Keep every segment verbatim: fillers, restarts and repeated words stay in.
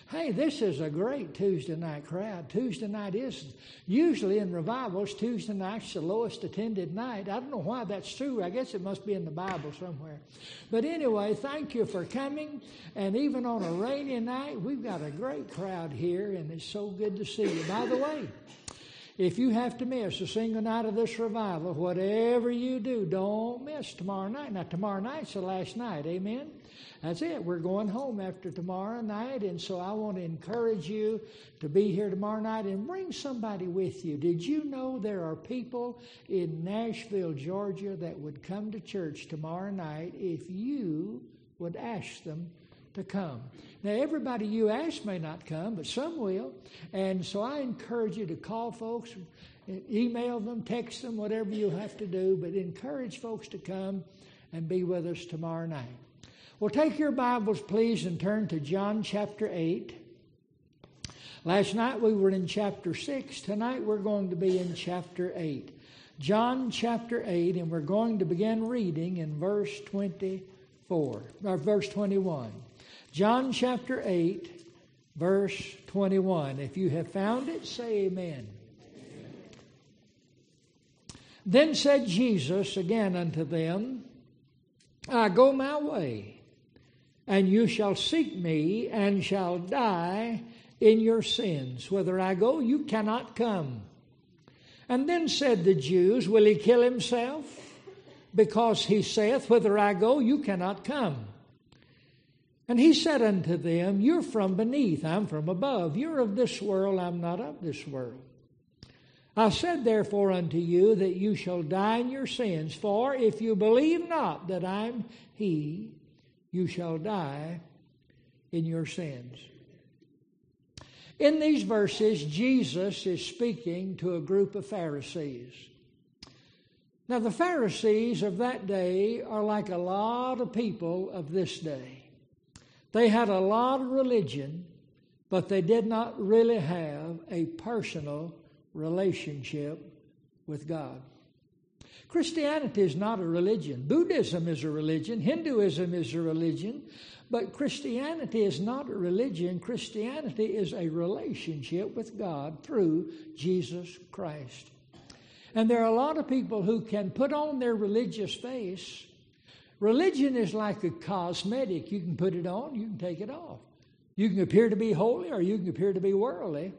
Hey, this is a great Tuesday night crowd. Tuesday night is usually in revivals, Tuesday night's the lowest attended night. I don't know why that's true. I guess it must be in the Bible somewhere. But anyway, thank you for coming. And even on a rainy night, we've got a great crowd here, and it's so good to see you. By the way, if you have to miss a single night of this revival, whatever you do, don't miss tomorrow night. Now, tomorrow night's the last night. Amen? That's it. We're going home after tomorrow night, and so I want to encourage you to be here tomorrow night and bring somebody with you. Did you know there are people in Nashville, Georgia, that would come to church tomorrow night if you would ask them to come? Now, everybody you ask may not come, but some will, and so I encourage you to call folks, email them, text them, whatever you have to do, but encourage folks to come and be with us tomorrow night. Well, take your Bibles, please, and turn to John chapter eight. Last night we were in chapter six. Tonight we're going to be in chapter eight. John chapter eight, and we're going to begin reading in verse twenty-four, or verse twenty-one. John chapter eight, verse twenty-one. If you have found it, say amen. Amen. Then said Jesus again unto them, I go my way, and you shall seek me, and shall die in your sins. Whither I go, you cannot come. And then said the Jews, will he kill himself? Because he saith, whither I go, you cannot come. And he said unto them, you're from beneath, I'm from above. You're of this world, I'm not of this world. I said therefore unto you that you shall die in your sins. For if you believe not that I'm he, you shall die in your sins. In these verses, Jesus is speaking to a group of Pharisees. Now, the Pharisees of that day are like a lot of people of this day. They had a lot of religion, but they did not really have a personal relationship with God. Christianity is not a religion. Buddhism is a religion. Hinduism is a religion. But Christianity is not a religion. Christianity is a relationship with God through Jesus Christ. And there are a lot of people who can put on their religious face. Religion is like a cosmetic. You can put it on, you can take it off. You can appear to be holy or you can appear to be worldly.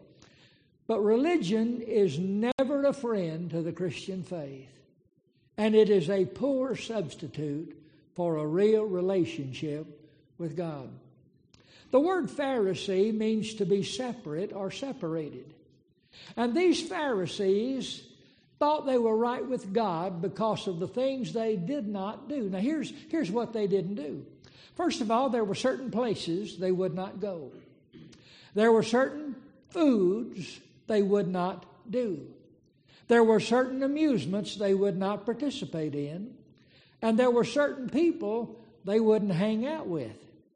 But religion is never a friend to the Christian faith. And it is a poor substitute for a real relationship with God. The word Pharisee means to be separate or separated. And these Pharisees thought they were right with God because of the things they did not do. Now here's, here's what they didn't do. First of all, there were certain places they would not go. There were certain foods they would not do. There were certain amusements they would not participate in. And there were certain people they wouldn't hang out with.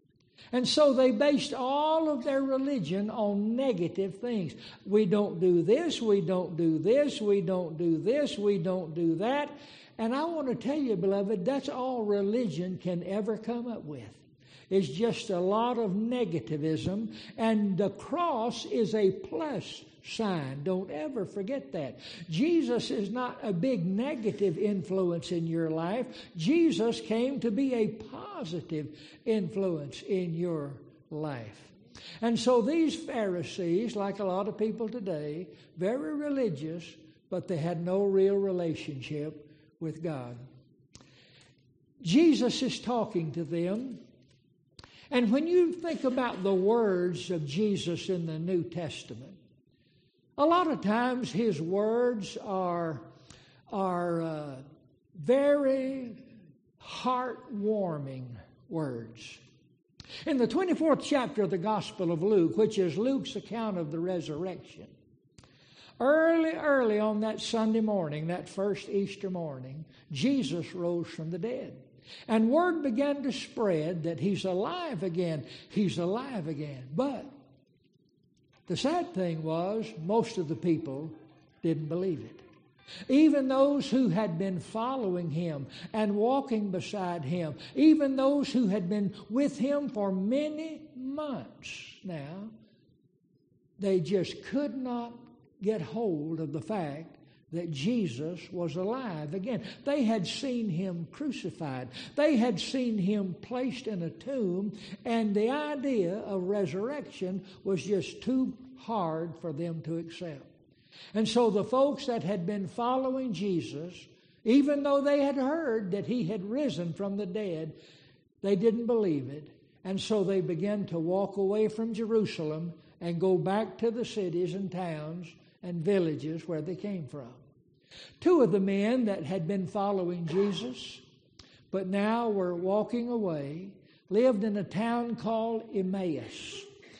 And so they based all of their religion on negative things. We don't do this, we don't do this, we don't do this, we don't do that. And I want to tell you, beloved, that's all religion can ever come up with. It's just a lot of negativism. And the cross is a plus sign. Don't ever forget that. Jesus is not a big negative influence in your life. Jesus came to be a positive influence in your life. And so these Pharisees, like a lot of people today, very religious, but they had no real relationship with God. Jesus is talking to them. And when you think about the words of Jesus in the New Testament, a lot of times his words are, are uh, very heartwarming words. In the twenty-fourth chapter of the Gospel of Luke, which is Luke's account of the resurrection, early, early on that Sunday morning, that first Easter morning, Jesus rose from the dead. And word began to spread that he's alive again. He's alive again. But the sad thing was, most of the people didn't believe it. Even those who had been following him and walking beside him, even those who had been with him for many months now, they just could not get hold of the fact that Jesus was alive again. They had seen him crucified. They had seen him placed in a tomb, and the idea of resurrection was just too hard for them to accept. And so the folks that had been following Jesus, even though they had heard that he had risen from the dead, they didn't believe it. And so they began to walk away from Jerusalem and go back to the cities and towns and villages where they came from. Two of the men that had been following Jesus, but now were walking away, lived in a town called Emmaus.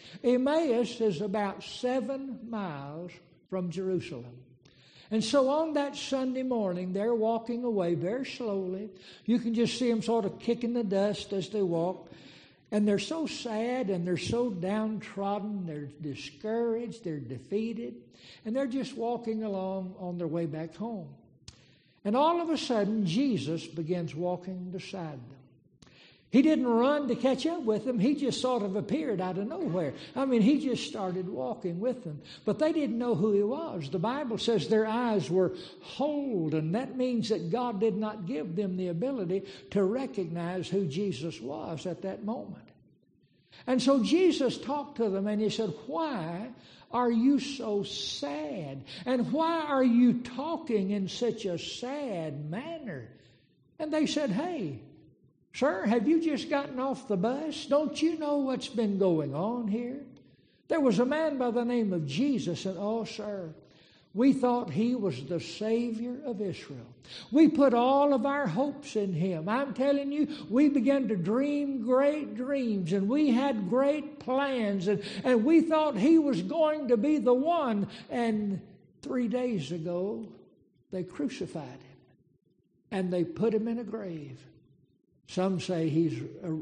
Emmaus is about seven miles from Jerusalem. And so on that Sunday morning, they're walking away very slowly. You can just see them sort of kicking the dust as they walk. And they're so sad and they're so downtrodden. They're discouraged. They're defeated. And they're just walking along on their way back home. And all of a sudden, Jesus begins walking beside them. He didn't run to catch up with them. He just sort of appeared out of nowhere. I mean, he just started walking with them. But they didn't know who he was. The Bible says their eyes were holden. That means that God did not give them the ability to recognize who Jesus was at that moment. And so Jesus talked to them and he said, "Why are you so sad? And why are you talking in such a sad manner?" And they said, "Hey, sir, have you just gotten off the bus? Don't you know what's been going on here? There was a man by the name of Jesus, and oh, sir, we thought he was the Savior of Israel. We put all of our hopes in him. I'm telling you, we began to dream great dreams, and we had great plans, and, and we thought he was going to be the one. And three days ago, they crucified him, and they put him in a grave. Some say he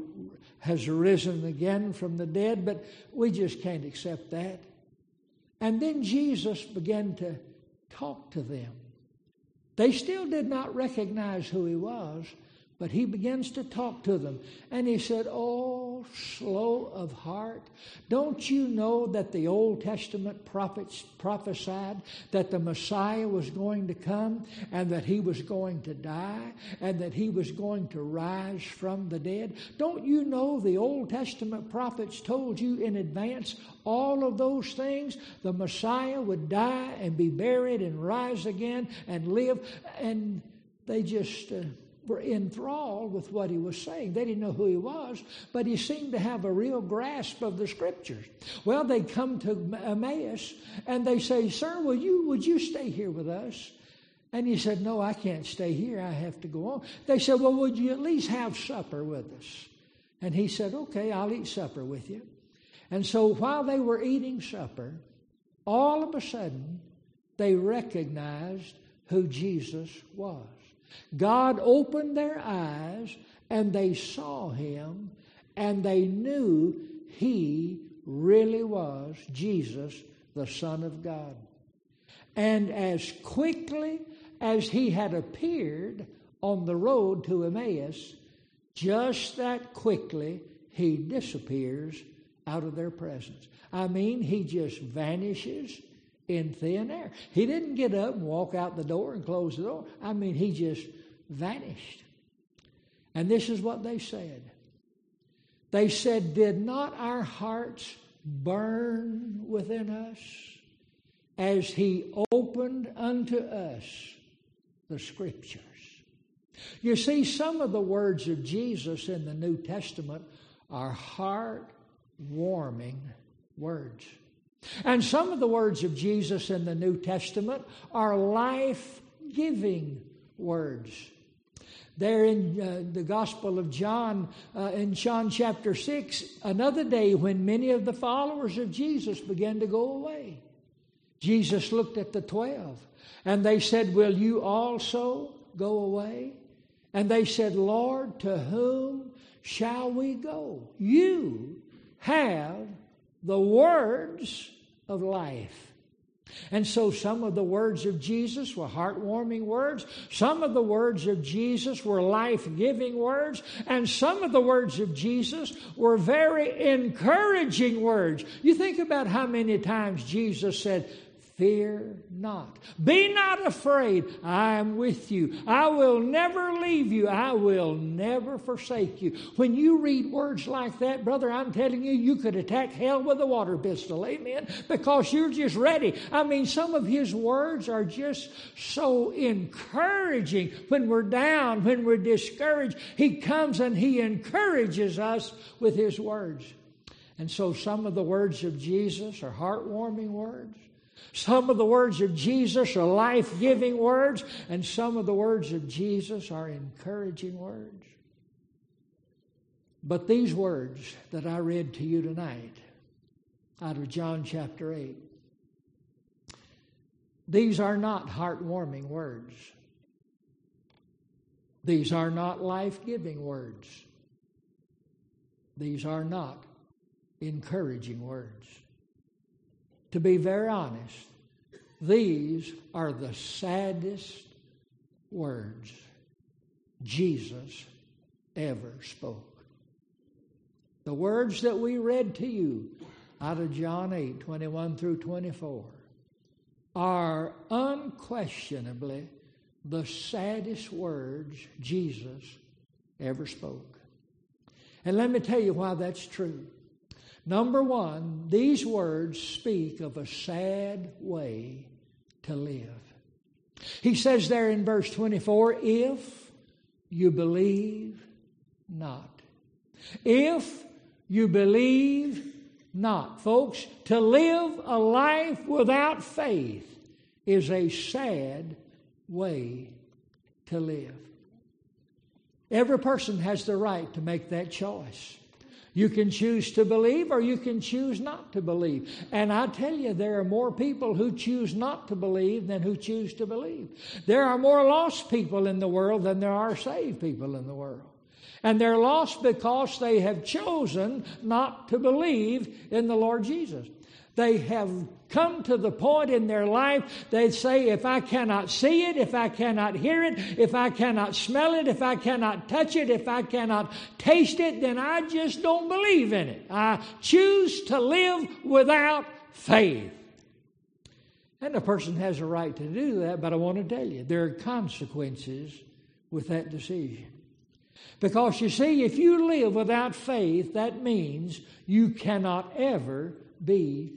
has risen again from the dead, but we just can't accept that." And then Jesus began to talk to them. They still did not recognize who he was, but he begins to talk to them. And he said, "Oh, slow of heart, don't you know that the Old Testament prophets prophesied that the Messiah was going to come and that he was going to die and that he was going to rise from the dead? Don't you know the Old Testament prophets told you in advance all of those things? The Messiah would die and be buried and rise again and live." And they just Uh, were enthralled with what he was saying. They didn't know who he was, but he seemed to have a real grasp of the Scriptures. Well, they come to Emmaus, and they say, "Sir, will you, would you stay here with us?" And he said, "No, I can't stay here. I have to go on." They said, "Well, would you at least have supper with us?" And he said, "Okay, I'll eat supper with you." And so while they were eating supper, all of a sudden, they recognized who Jesus was. God opened their eyes, and they saw him, and they knew he really was Jesus, the Son of God. And as quickly as he had appeared on the road to Emmaus, just that quickly he disappears out of their presence. I mean, he just vanishes in thin air. He didn't get up and walk out the door and close the door. I mean, he just vanished. And this is what they said. They said, "Did not our hearts burn within us as he opened unto us the Scriptures?" You see, some of the words of Jesus in the New Testament are heart-warming words. And some of the words of Jesus in the New Testament are life-giving words. There in uh, the Gospel of John, uh, in John chapter six, another day when many of the followers of Jesus began to go away, Jesus looked at the twelve, and they said, "Will you also go away?" And they said, "Lord, to whom shall we go? You have the words of life." And so some of the words of Jesus were heartwarming words. Some of the words of Jesus were life-giving words. And some of the words of Jesus were very encouraging words. You think about how many times Jesus said, "Fear not. Be not afraid. I am with you. I will never leave you. I will never forsake you." When you read words like that, brother, I'm telling you, you could attack hell with a water pistol. Amen? Because you're just ready. I mean, some of His words are just so encouraging. When we're down, when we're discouraged, He comes and He encourages us with His words. And so some of the words of Jesus are heartwarming words. Some of the words of Jesus are life-giving words, and some of the words of Jesus are encouraging words. But these words that I read to you tonight out of John chapter eight, these are not heartwarming words. These are not life-giving words. These are not encouraging words. To be very honest, these are the saddest words Jesus ever spoke. The words that we read to you out of John eight, twenty-one through twenty-four are unquestionably the saddest words Jesus ever spoke. And let me tell you why that's true. Number one, these words speak of a sad way to live. He says there in verse twenty-four, if you believe not. If you believe not. Folks, to live a life without faith is a sad way to live. Every person has the right to make that choice. You can choose to believe or you can choose not to believe. And I tell you, there are more people who choose not to believe than who choose to believe. There are more lost people in the world than there are saved people in the world. And they're lost because they have chosen not to believe in the Lord Jesus. They have come to the point in their life, they say, if I cannot see it, if I cannot hear it, if I cannot smell it, if I cannot touch it, if I cannot taste it, then I just don't believe in it. I choose to live without faith. And a person has a right to do that, but I want to tell you, there are consequences with that decision. Because you see, if you live without faith, that means you cannot ever be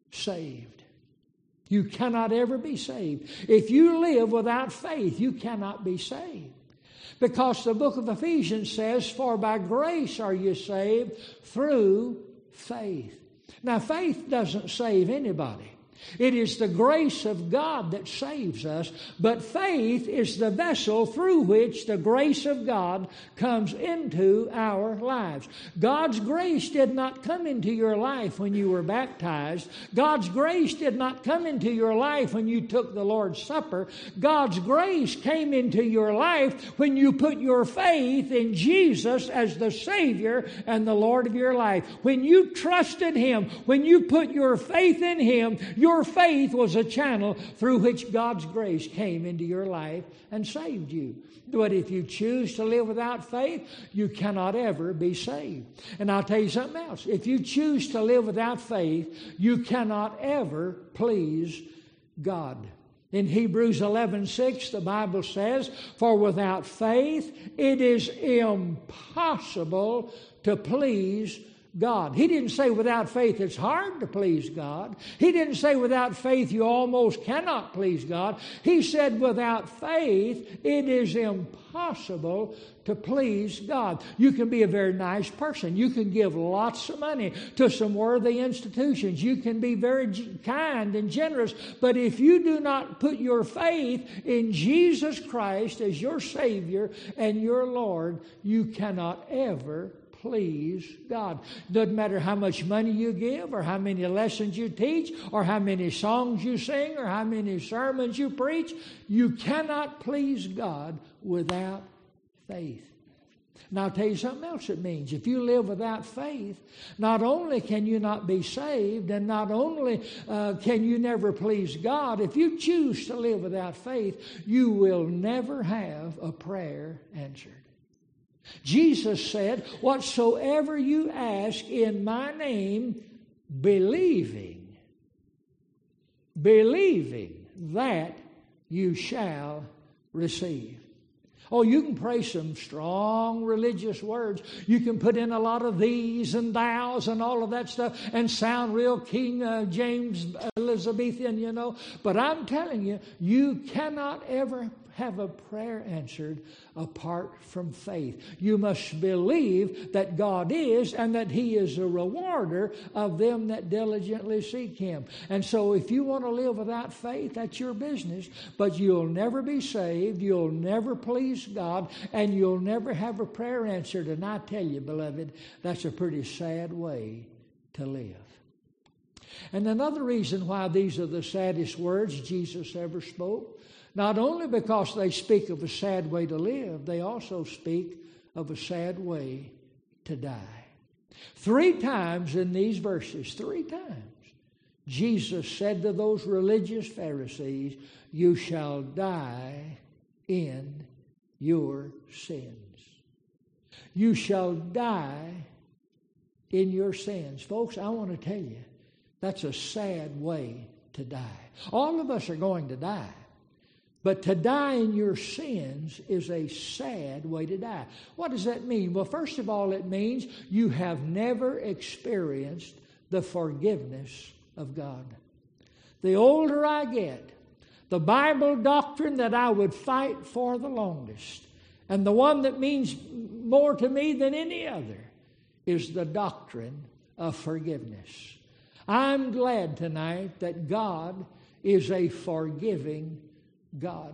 saved. You cannot ever be saved. If you live without faith, you cannot be saved. Because the book of Ephesians says, for by grace are you saved through faith. Now, faith doesn't save anybody. It is the grace of God that saves us, but faith is the vessel through which the grace of God comes into our lives. God's grace did not come into your life when you were baptized. God's grace did not come into your life when you took the Lord's Supper. God's grace came into your life when you put your faith in Jesus as the Savior and the Lord of your life. When you trusted Him, when you put your faith in Him, your Your faith was a channel through which God's grace came into your life and saved you. But if you choose to live without faith, you cannot ever be saved. And I'll tell you something else. If you choose to live without faith, you cannot ever please God. In Hebrews eleven six, the Bible says, for without faith it is impossible to please God. He didn't say without faith it's hard to please God. He didn't say without faith you almost cannot please God. He said without faith it is impossible to please God. You can be a very nice person. You can give lots of money to some worthy institutions. You can be very kind and generous. But if you do not put your faith in Jesus Christ as your Savior and your Lord, you cannot ever please God. Doesn't matter how much money you give or how many lessons you teach or how many songs you sing or how many sermons you preach. You cannot please God without faith. Now, I'll tell you something else it means. If you live without faith, not only can you not be saved, and not only uh, can you never please God, if you choose to live without faith, you will never have a prayer answered. Jesus said, whatsoever you ask in my name, believing, believing that you shall receive. Oh, you can pray some strong religious words. You can put in a lot of these and thous and all of that stuff and sound real King uh, James Elizabethan, you know. But I'm telling you, you cannot ever have a prayer answered apart from faith. You must believe that God is, and that He is a rewarder of them that diligently seek Him. And so if you want to live without faith, that's your business. But you'll never be saved, you'll never please God, and you'll never have a prayer answered. And I tell you, beloved, that's a pretty sad way to live. And another reason why these are the saddest words Jesus ever spoke, not only because they speak of a sad way to live, they also speak of a sad way to die. Three times in these verses, three times, Jesus said to those religious Pharisees, you shall die in your sins. You shall die in your sins. Folks, I want to tell you, that's a sad way to die. All of us are going to die. But to die in your sins is a sad way to die. What does that mean? Well, first of all, it means you have never experienced the forgiveness of God. The older I get, the Bible doctrine that I would fight for the longest, and the one that means more to me than any other, is the doctrine of forgiveness. I'm glad tonight that God is a forgiving God.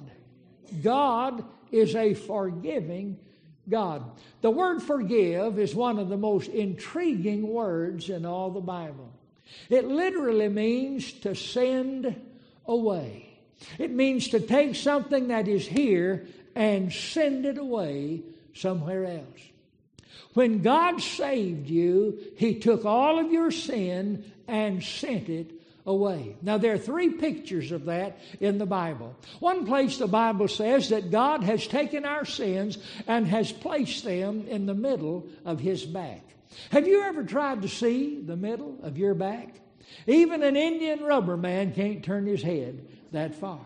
God is a forgiving God. The word forgive is one of the most intriguing words in all the Bible. It literally means to send away. It means to take something that is here and send it away somewhere else. When God saved you, He took all of your sin and sent it away. Now, there are three pictures of that in the Bible. One place the Bible says that God has taken our sins and has placed them in the middle of His back. Have you ever tried to see the middle of your back? Even an Indian rubber man can't turn his head that far.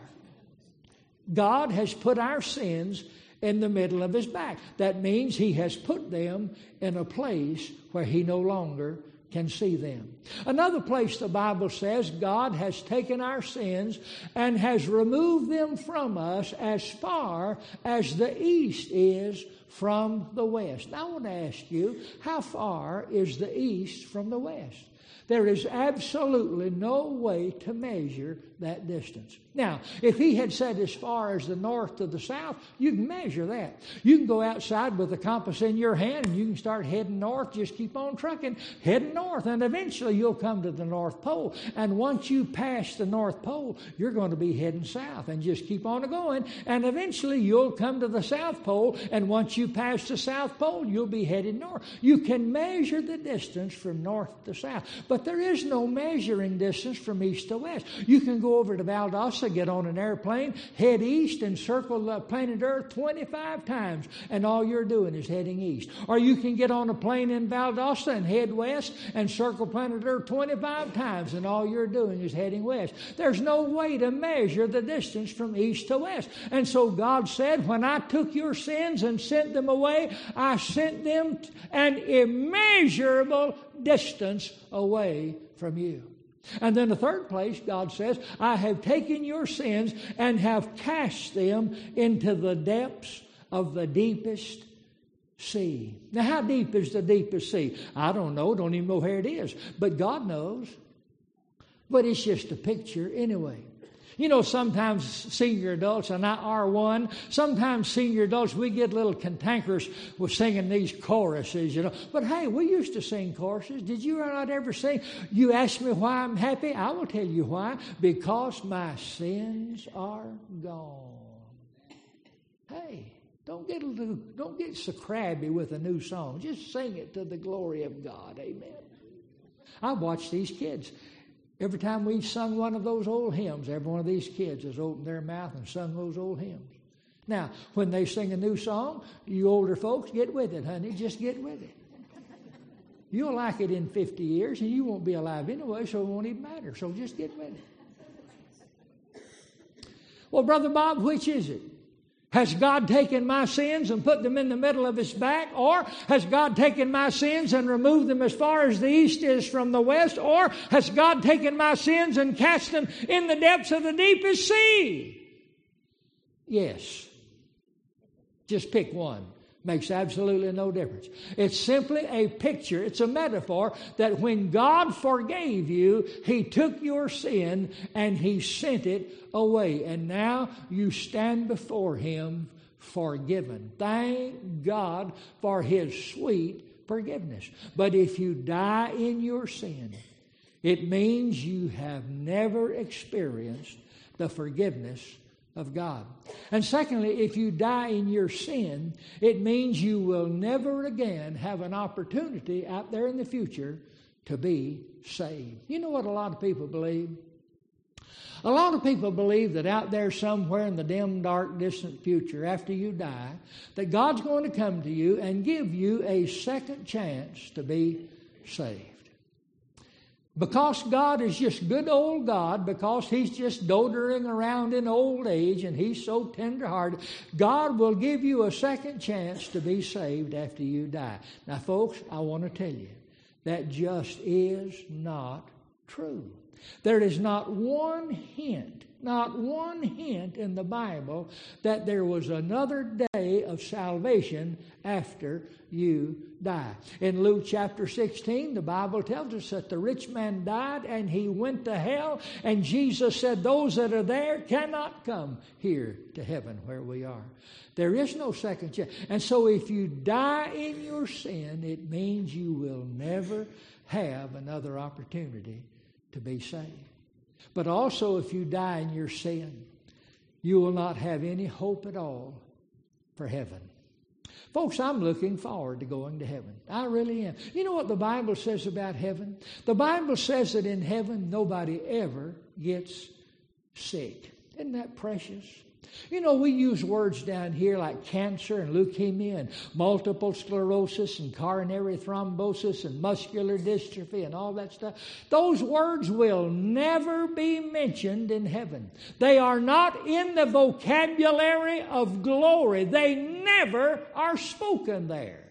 God has put our sins in the middle of His back. That means He has put them in a place where He no longer can see them. Another place the Bible says God has taken our sins and has removed them from us as far as the east is from the west. Now I want to ask you, how far is the east from the west? There is absolutely no way to measure that distance. Now, if He had said as far as the north to the south, you can measure that. You can go outside with a compass in your hand and you can start heading north. Just keep on trucking, heading north, and eventually you'll come to the North Pole. And once you pass the North Pole, you're going to be heading south, and just keep on going. And eventually you'll come to the South Pole, and once you pass the South Pole, you'll be headed north. You can measure the distance from north to south, but there is no measuring distance from east to west. You can go over to Valdosta, get on an airplane, head east, and circle the planet Earth twenty-five times, and all you're doing is heading east. Or you can get on a plane in Valdosta and head west and circle planet Earth twenty-five times, and all you're doing is heading west. There's no way to measure the distance from east to west. And so God said, when I took your sins and sent them away, I sent them an immeasurable distance away from you. And then the third place, God says, I have taken your sins and have cast them into the depths of the deepest sea. Now, how deep is the deepest sea? I don't know, don't even know where it is, but God knows. But it's just a picture anyway. You know, sometimes senior adults, and I are one, sometimes senior adults, we get a little cantankerous with singing these choruses, you know. But hey, we used to sing choruses. Did you not ever sing? You ask me why I'm happy? I will tell you why. Because my sins are gone. Hey, Don't get, a little, don't get so crabby with a new song. Just sing it to the glory of God. Amen. I watch these kids. Every time we've sung one of those old hymns, every one of these kids has opened their mouth and sung those old hymns. Now, when they sing a new song, you older folks, get with it, honey. Just get with it. You'll like it in fifty years, and you won't be alive anyway, so it won't even matter. So just get with it. Well, Brother Bob, which is it? Has God taken my sins and put them in the middle of his back? Or has God taken my sins and removed them as far as the east is from the west? Or has God taken my sins and cast them in the depths of the deepest sea? Yes. Just pick one. Makes absolutely no difference. It's simply a picture. It's a metaphor that when God forgave you, he took your sin and he sent it away. And now you stand before him forgiven. Thank God for his sweet forgiveness. But if you die in your sin, it means you have never experienced the forgiveness of God. And secondly, if you die in your sin, it means you will never again have an opportunity out there in the future to be saved. You know what a lot of people believe? A lot of people believe that out there somewhere in the dim, dark, distant future, after you die, that God's going to come to you and give you a second chance to be saved. Because God is just good old God, because he's just doddering around in old age and he's so tender-hearted, God will give you a second chance to be saved after you die. Now, folks, I want to tell you, that just is not true. There is not one hint, not one hint in the Bible that there was another day of salvation after you die. In Luke chapter sixteen, the Bible tells us that the rich man died and he went to hell, and Jesus said those that are there cannot come here to heaven where we are. There is no second chance. And so if you die in your sin, it means you will never have another opportunity to be saved. But also if you die in your sin, you will not have any hope at all for heaven. Folks, I'm looking forward to going to heaven. I really am. You know what the Bible says about heaven? The Bible says that in heaven nobody ever gets sick. Isn't that precious? You know, we use words down here like cancer and leukemia and multiple sclerosis and coronary thrombosis and muscular dystrophy and all that stuff. Those words will never be mentioned in heaven. They are not in the vocabulary of glory. They never are spoken there.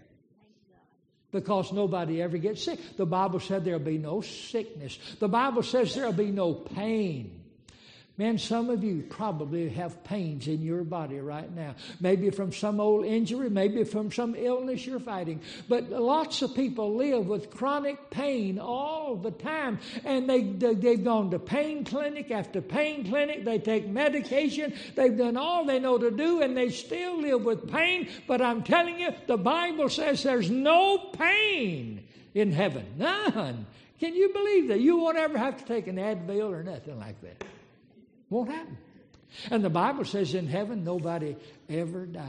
Because nobody ever gets sick. The Bible said there'll be no sickness. The Bible says there'll be no pain. Man, some of you probably have pains in your body right now. Maybe from some old injury, maybe from some illness you're fighting. But lots of people live with chronic pain all the time. And they, they, they've gone to pain clinic after pain clinic. They take medication. They've done all they know to do, and they still live with pain. But I'm telling you, the Bible says there's no pain in heaven. None. Can you believe that? You won't ever have to take an Advil or nothing like that. Won't happen. And the Bible says in heaven nobody ever dies.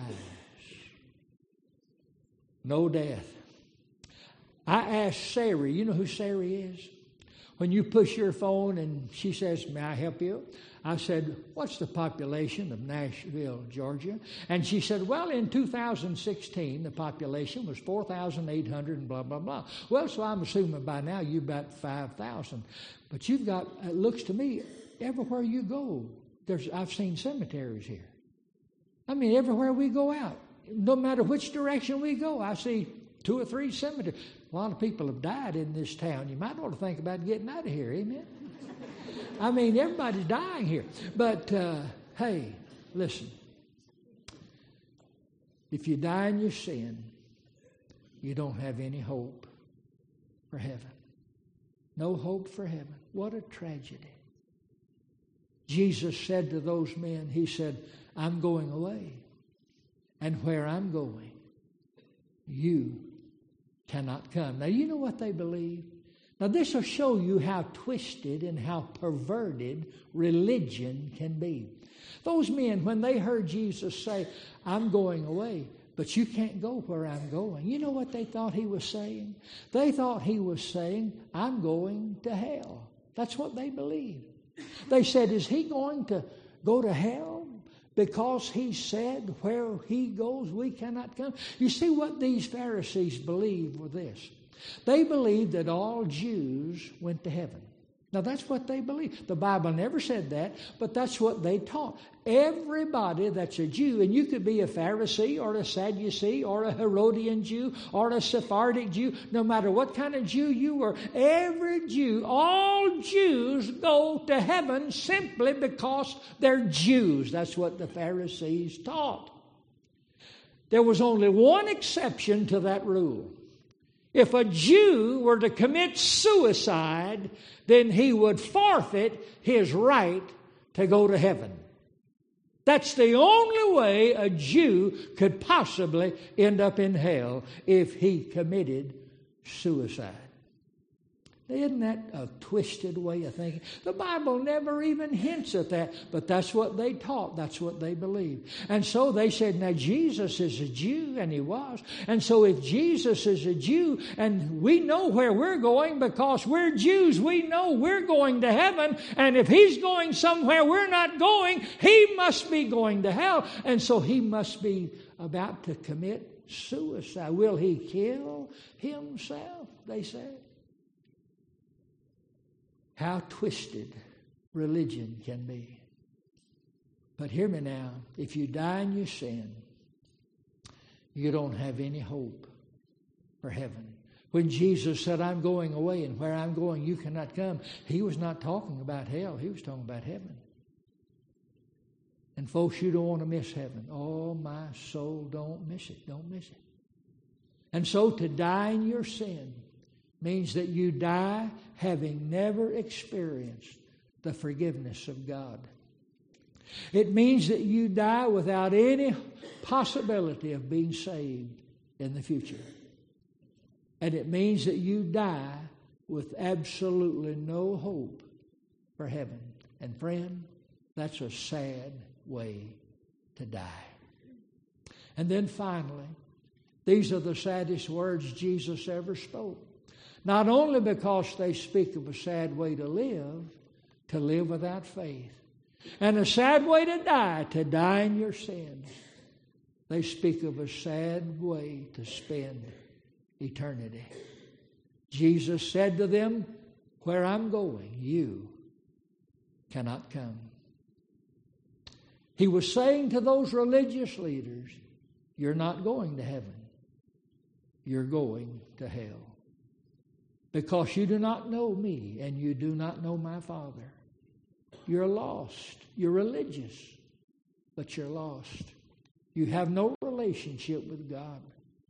No death. I asked Sari, you know who Sari is? When you push your phone and she says, "May I help you?" I said, "What's the population of Nashville, Georgia?" And she said, "Well, in two thousand sixteen, the population was four thousand eight hundred and blah, blah, blah." Well, so I'm assuming by now you've got five thousand. But you've got, it looks to me, everywhere you go, there's, I've seen cemeteries here. I mean, everywhere we go out, no matter which direction we go, I see two or three cemeteries. A lot of people have died in this town. You might want to think about getting out of here, amen? I mean, everybody's dying here. But, uh, hey, listen. If you die in your sin, you don't have any hope for heaven. No hope for heaven. What a tragedy. Jesus said to those men, he said, "I'm going away. And where I'm going, you cannot come." Now, you know what they believe? Now this will show you how twisted and how perverted religion can be. Those men, when they heard Jesus say, I'm going away, but you can't go where I'm going. You know what they thought he was saying? They thought he was saying, I'm going to hell. That's what they believed. They said, is he going to go to hell because he said where he goes we cannot come? You see what these Pharisees believed was this. They believed that all Jews went to heaven. Now that's what they believed. The Bible never said that, but that's what they taught. Everybody that's a Jew, and you could be a Pharisee or a Sadducee or a Herodian Jew or a Sephardic Jew, no matter what kind of Jew you were, every Jew, all Jews go to heaven simply because they're Jews. That's what the Pharisees taught. There was only one exception to that rule. If a Jew were to commit suicide, then he would forfeit his right to go to heaven. That's the only way a Jew could possibly end up in hell, if he committed suicide. Isn't that a twisted way of thinking? The Bible never even hints at that, but that's what they taught. That's what they believed. And so they said, now Jesus is a Jew, and he was. And so if Jesus is a Jew, and we know where we're going because we're Jews, we know we're going to heaven, and if he's going somewhere we're not going, he must be going to hell. And so he must be about to commit suicide. Will he kill himself? They said. How twisted religion can be. But hear me now. If you die in your sin, you don't have any hope for heaven. When Jesus said, I'm going away, and where I'm going you cannot come, he was not talking about hell. He was talking about heaven. And folks, you don't want to miss heaven. Oh, my soul, don't miss it. Don't miss it. And so to die in your sin means that you die having never experienced the forgiveness of God. It means that you die without any possibility of being saved in the future. And it means that you die with absolutely no hope for heaven. And friend, that's a sad way to die. And then finally, these are the saddest words Jesus ever spoke. Not only because they speak of a sad way to live, to live without faith, and a sad way to die, to die in your sins. They speak of a sad way to spend eternity. Jesus said to them, where I'm going, you cannot come. He was saying to those religious leaders, you're not going to heaven. You're going to hell. Because you do not know me and you do not know my Father. You're lost. You're religious, but you're lost. You have no relationship with God.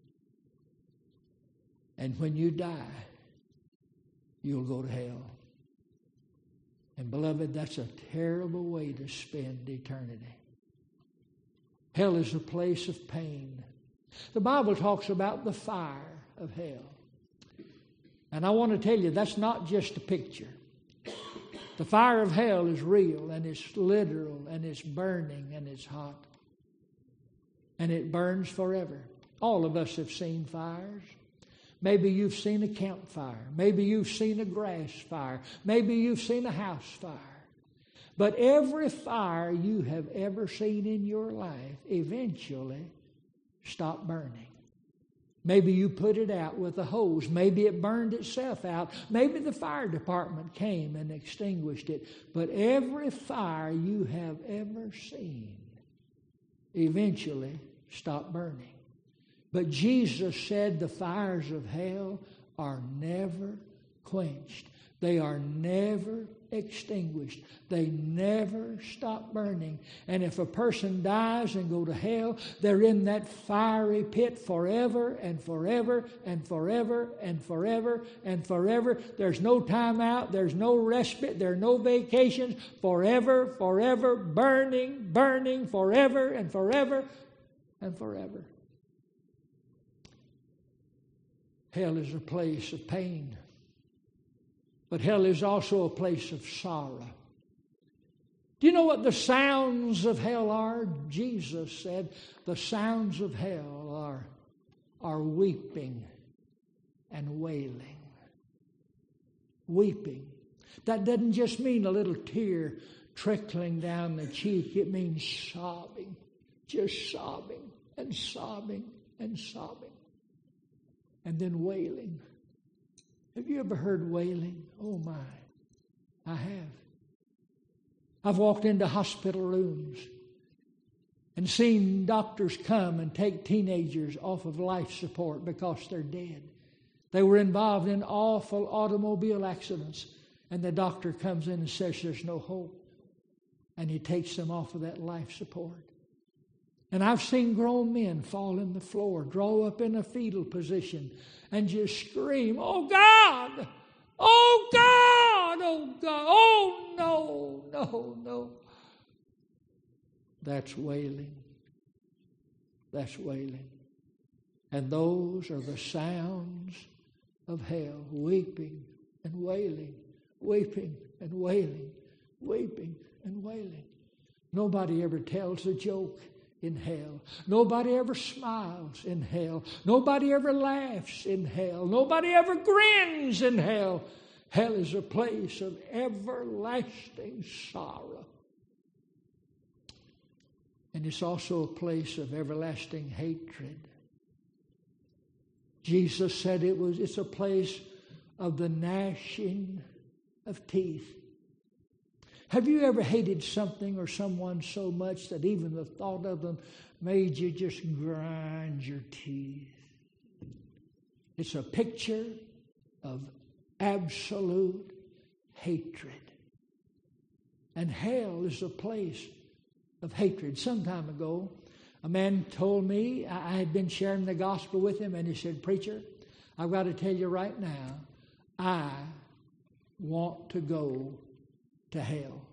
And when you die, you'll go to hell. And beloved, that's a terrible way to spend eternity. Hell is a place of pain. The Bible talks about the fire of hell. And I want to tell you, that's not just a picture. The fire of hell is real, and it's literal, and it's burning, and it's hot. And it burns forever. All of us have seen fires. Maybe you've seen a campfire. Maybe you've seen a grass fire. Maybe you've seen a house fire. But every fire you have ever seen in your life eventually stopped burning. Maybe you put it out with a hose. Maybe it burned itself out. Maybe the fire department came and extinguished it. But every fire you have ever seen eventually stopped burning. But Jesus said the fires of hell are never quenched. They are never extinguished. They never stop burning. And if a person dies and go to hell, they're in that fiery pit forever and forever and forever and forever and forever. There's no time out. There's no respite. There are no vacations. Forever, forever, burning, burning, forever and forever and forever. Hell is a place of pain. But hell is also a place of sorrow. Do you know what the sounds of hell are? Jesus said the sounds of hell are, are weeping and wailing. Weeping. That doesn't just mean a little tear trickling down the cheek. It means sobbing. Just sobbing and sobbing and sobbing. And then wailing. Have you ever heard wailing? Oh my, I have. I've walked into hospital rooms and seen doctors come and take teenagers off of life support because they're dead. They were involved in awful automobile accidents, and the doctor comes in and says there's no hope, and he takes them off of that life support. And I've seen grown men fall on the floor, draw up in a fetal position, and just scream, "Oh God! Oh God! Oh God! Oh no! No! No!" That's wailing. That's wailing. And those are the sounds of hell, weeping and wailing, weeping and wailing, weeping and wailing. Nobody ever tells a joke in hell. Nobody ever smiles in hell. Nobody ever laughs in hell. Nobody ever grins in hell. Hell is a place of everlasting sorrow. And it's also a place of everlasting hatred. Jesus said it was it's a place of the gnashing of teeth. Have you ever hated something or someone so much that even the thought of them made you just grind your teeth? It's a picture of absolute hatred. And hell is a place of hatred. Some time ago, a man told me, I had been sharing the gospel with him, and he said, "Preacher, I've got to tell you right now, I want to go to hell."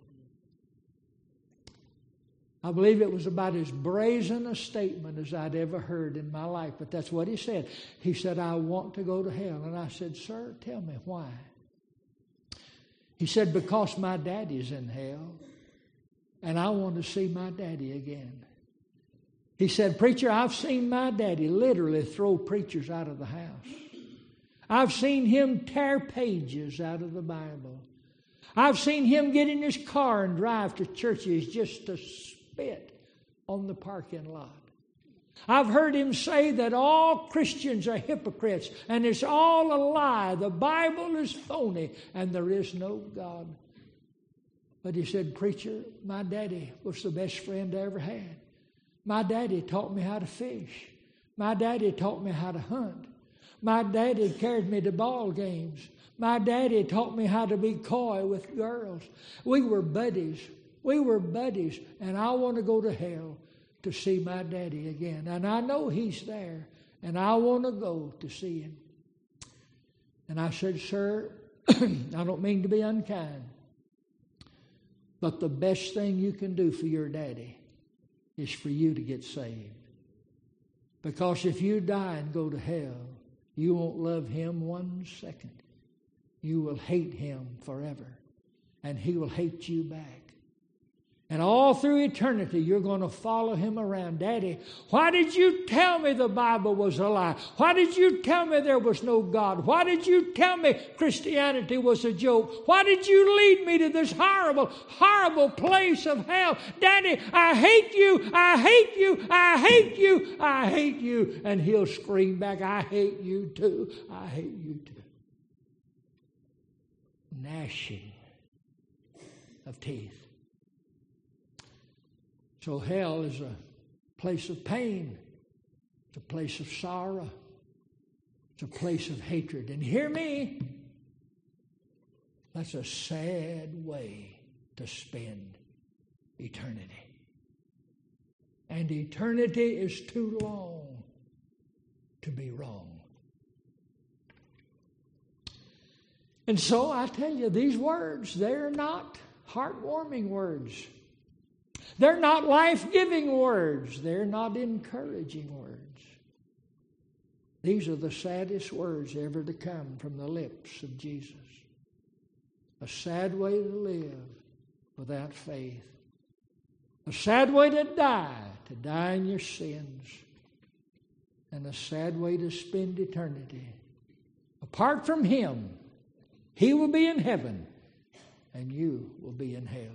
I believe it was about as brazen a statement as I'd ever heard in my life, but that's what he said. He said, "I want to go to hell." And I said, "Sir, tell me why." He said, "Because my daddy's in hell, and I want to see my daddy again." He said, "Preacher, I've seen my daddy literally throw preachers out of the house. I've seen him tear pages out of the Bible. I've seen him get in his car and drive to churches just to spit on the parking lot. I've heard him say that all Christians are hypocrites and it's all a lie. The Bible is phony and there is no God." But he said, "Preacher, my daddy was the best friend I ever had. My daddy taught me how to fish. My daddy taught me how to hunt. My daddy carried me to ball games. My daddy taught me how to be coy with girls. We were buddies. We were buddies. And I want to go to hell to see my daddy again. And I know he's there. And I want to go to see him." And I said, "Sir, I don't mean to be unkind, but the best thing you can do for your daddy is for you to get saved. Because if you die and go to hell, you won't love him one second. You will hate him forever. And he will hate you back. And all through eternity, you're going to follow him around. Daddy, why did you tell me the Bible was a lie? Why did you tell me there was no God? Why did you tell me Christianity was a joke? Why did you lead me to this horrible, horrible place of hell? Daddy, I hate you. I hate you. I hate you. I hate you." And he'll scream back, "I hate you too. I hate you too." Gnashing of teeth. So hell is a place of pain. It's a place of sorrow. It's a place of hatred. And hear me, that's a sad way to spend eternity. And eternity is too long to be wrong. And so I tell you, these words, they're not heartwarming words. They're not life-giving words. They're not encouraging words. These are the saddest words ever to come from the lips of Jesus. A sad way to live without faith. A sad way to die, to die in your sins. And a sad way to spend eternity. Apart from Him, He will be in heaven, and you will be in hell.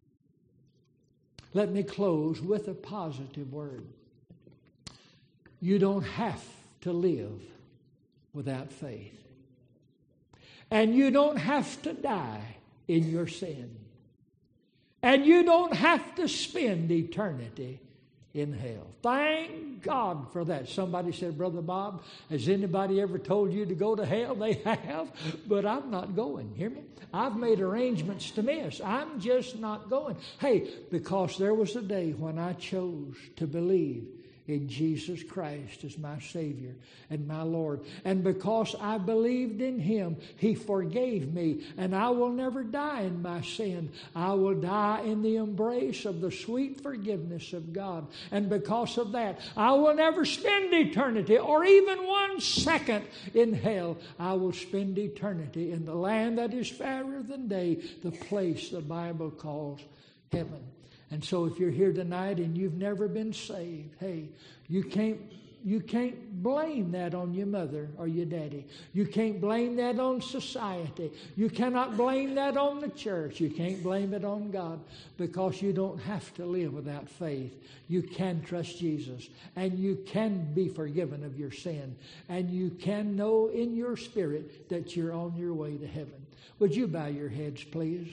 Let me close with a positive word. You don't have to live without faith. And you don't have to die in your sin. And you don't have to spend eternity in hell. Thank God for that. Somebody said, Brother Bob, has anybody ever told you to go to hell? They have, but I'm not going. Hear me? I've made arrangements to miss. I'm just not going. Hey, because there was a day when I chose to believe in Jesus Christ as my Savior and my Lord. And because I believed in Him, He forgave me. And I will never die in my sin. I will die in the embrace of the sweet forgiveness of God. And because of that, I will never spend eternity or even one second in hell. I will spend eternity in the land that is fairer than day, the place the Bible calls heaven. And so if you're here tonight and you've never been saved, hey, you can't you can't blame that on your mother or your daddy. You can't blame that on society. You cannot blame that on the church. You can't blame it on God, because you don't have to live without faith. You can trust Jesus, and you can be forgiven of your sin, and you can know in your spirit that you're on your way to heaven. Would you bow your heads, please?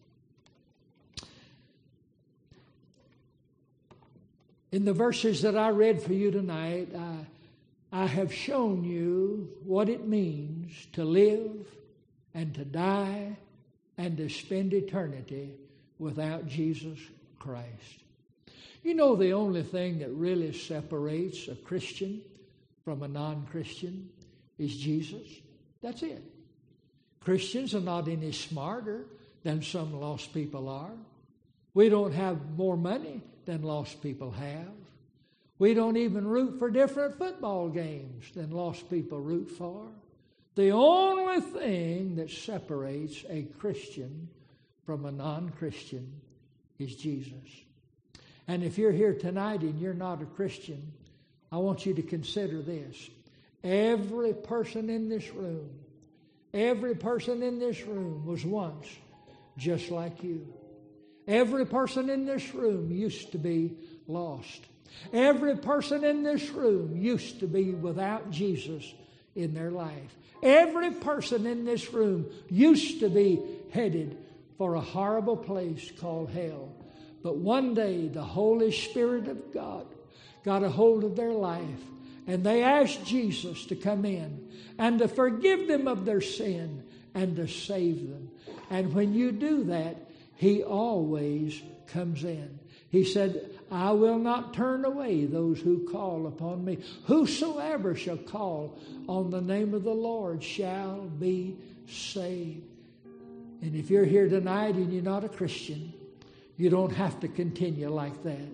In the verses that I read for you tonight, I, I have shown you what it means to live and to die and to spend eternity without Jesus Christ. You know, the only thing that really separates a Christian from a non-Christian is Jesus. That's it. Christians are not any smarter than some lost people are. We don't have more money than lost people have. We don't even root for different football games than lost people root for. The only thing that separates a Christian from a non-Christian is Jesus. And if you're here tonight and you're not a Christian, I want you to consider this. Every person in this room, every person in this room was once just like you. Every person in this room used to be lost. Every person in this room used to be without Jesus in their life. Every person in this room used to be headed for a horrible place called hell. But one day the Holy Spirit of God got a hold of their life, and they asked Jesus to come in and to forgive them of their sin and to save them. And when you do that, He always comes in. He said, I will not turn away those who call upon me. Whosoever shall call on the name of the Lord shall be saved. And if you're here tonight and you're not a Christian, you don't have to continue like that.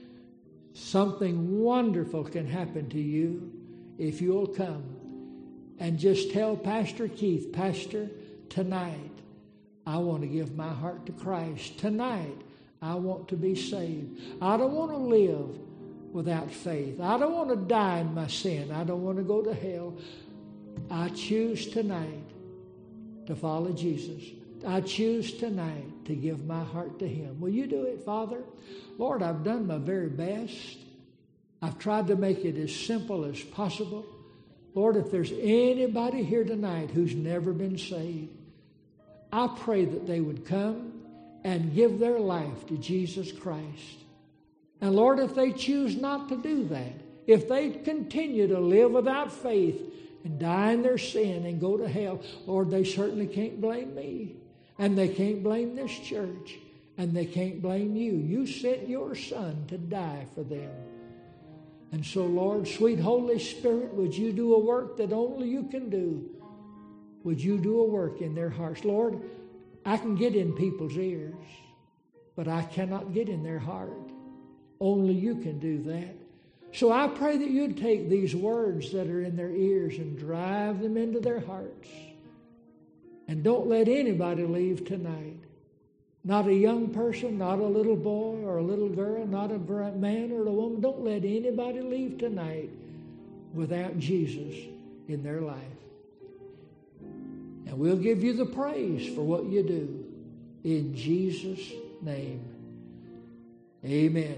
Something wonderful can happen to you if you'll come and just tell Pastor Keith, Pastor, tonight I want to give my heart to Christ. Tonight, I want to be saved. I don't want to live without faith. I don't want to die in my sin. I don't want to go to hell. I choose tonight to follow Jesus. I choose tonight to give my heart to Him. Will you do it, Father? Lord, I've done my very best. I've tried to make it as simple as possible. Lord, if there's anybody here tonight who's never been saved, I pray that they would come and give their life to Jesus Christ. And Lord, if they choose not to do that, if they continue to live without faith and die in their sin and go to hell, Lord, they certainly can't blame me. And they can't blame this church. And they can't blame you. You sent your Son to die for them. And so, Lord, sweet Holy Spirit, would you do a work that only you can do? Would you do a work in their hearts? Lord, I can get in people's ears, but I cannot get in their heart. Only you can do that. So I pray that you'd take these words that are in their ears and drive them into their hearts. And don't let anybody leave tonight. Not a young person, not a little boy or a little girl, not a man or a woman. Don't let anybody leave tonight without Jesus in their life. And we'll give you the praise for what you do. In Jesus' name, amen.